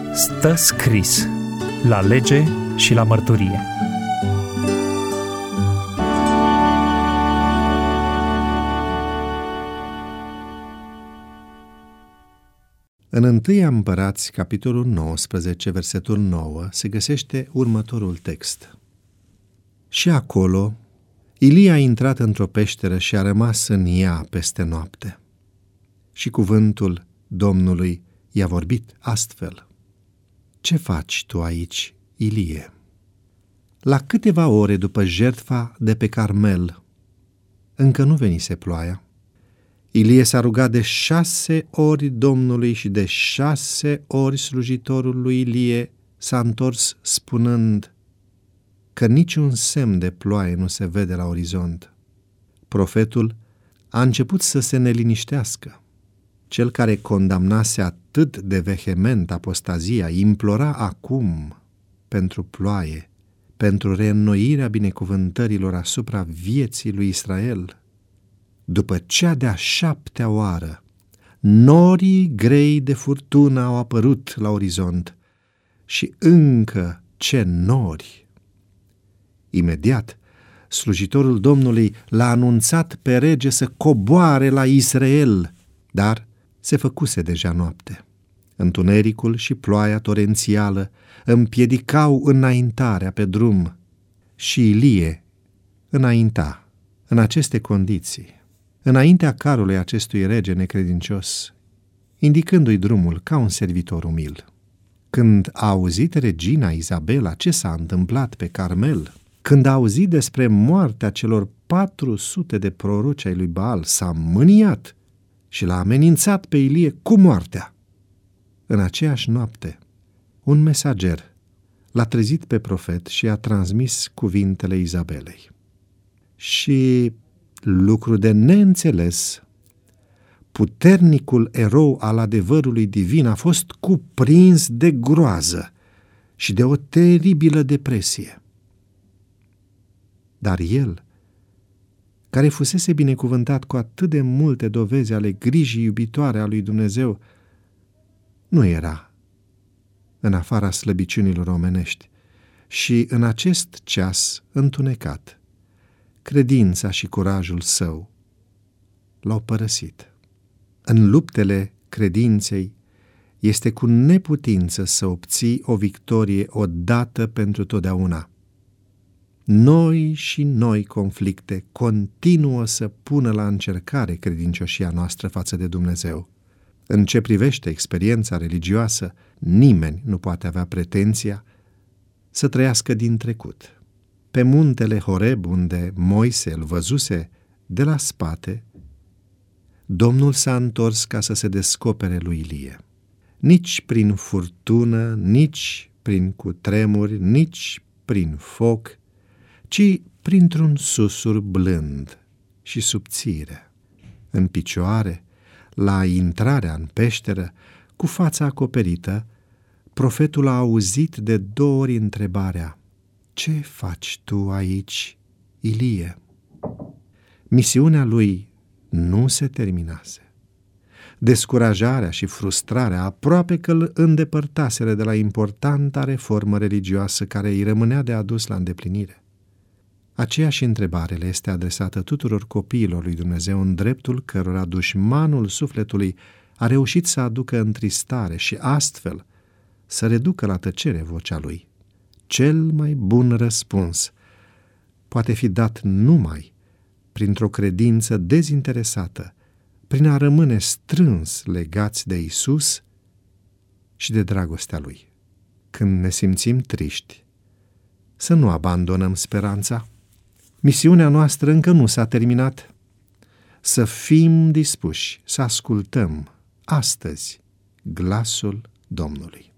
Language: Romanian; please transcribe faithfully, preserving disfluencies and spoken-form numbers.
Stă scris la lege și la mărturie. În întâia Împărați, capitolul nouăsprezece, versetul nouă, se găsește următorul text. Și acolo, Ilie a intrat într-o peșteră și a rămas în ea peste noapte. Și cuvântul Domnului i-a vorbit astfel: Ce faci tu aici, Ilie? La câteva ore după jertfa de pe Carmel, încă nu venise ploaia. Ilie s-a rugat de șase ori Domnului și de șase ori slujitorul lui Ilie s-a întors spunând că niciun semn de ploaie nu se vede la orizont. Profetul a început să se neliniștească. Cel care condamnase atât de vehement apostazia implora acum pentru ploaie, pentru reînnoirea binecuvântărilor asupra vieții lui Israel. După cea de-a șaptea oară, norii grei de furtună au apărut la orizont și încă ce nori! Imediat, slujitorul Domnului l-a anunțat pe rege să coboare la Israel, dar se făcuse deja noapte. Întunericul și ploaia torențială împiedicau înaintarea pe drum și Ilie înainta în aceste condiții, înaintea carului acestui rege necredincios, indicându-i drumul ca un servitor umil. Când a auzit regina Izabela ce s-a întâmplat pe Carmel, când a auzit despre moartea celor patru sute de proroci ai lui Baal, s-a mâniat și l-a amenințat pe Ilie cu moartea. În aceeași noapte, un mesager l-a trezit pe profet și a transmis cuvintele Izabelei. Și, lucru de neînțeles, puternicul erou al adevărului divin a fost cuprins de groază și de o teribilă depresie. Dar el, care fusese binecuvântat cu atât de multe dovezi ale grijii iubitoare a lui Dumnezeu, nu era în afara slăbiciunilor omenești și în acest ceas întunecat, credința și curajul său l-au părăsit. În luptele credinței este cu neputință să obții o victorie odată pentru totdeauna. Noi și noi conflicte continuă să pună la încercare credincioșia noastră față de Dumnezeu. În ce privește experiența religioasă, nimeni nu poate avea pretenția să trăiască din trecut. Pe muntele Horeb, unde Moise îl văzuse de la spate, Domnul s-a întors ca să se descopere lui Ilie. Nici prin furtună, nici prin cutremuri, nici prin foc, ci printr-un susur blând și subțire. În picioare, la intrarea în peșteră, cu fața acoperită, profetul a auzit de două ori întrebarea: Ce faci tu aici, Ilie? Misiunea lui nu se terminase. Descurajarea și frustrarea aproape că îl îndepărtaseră de la importanta reformă religioasă care îi rămânea de adus la îndeplinire. Aceeași întrebare le este adresată tuturor copiilor lui Dumnezeu, în dreptul cărora dușmanul sufletului a reușit să aducă întristare și astfel să reducă la tăcere vocea lui. Cel mai bun răspuns poate fi dat numai printr-o credință dezinteresată, prin a rămâne strâns legați de Isus și de dragostea Lui. Când ne simțim triști, să nu abandonăm speranța. Misiunea noastră încă nu s-a terminat. Să fim dispuși să ascultăm astăzi glasul Domnului.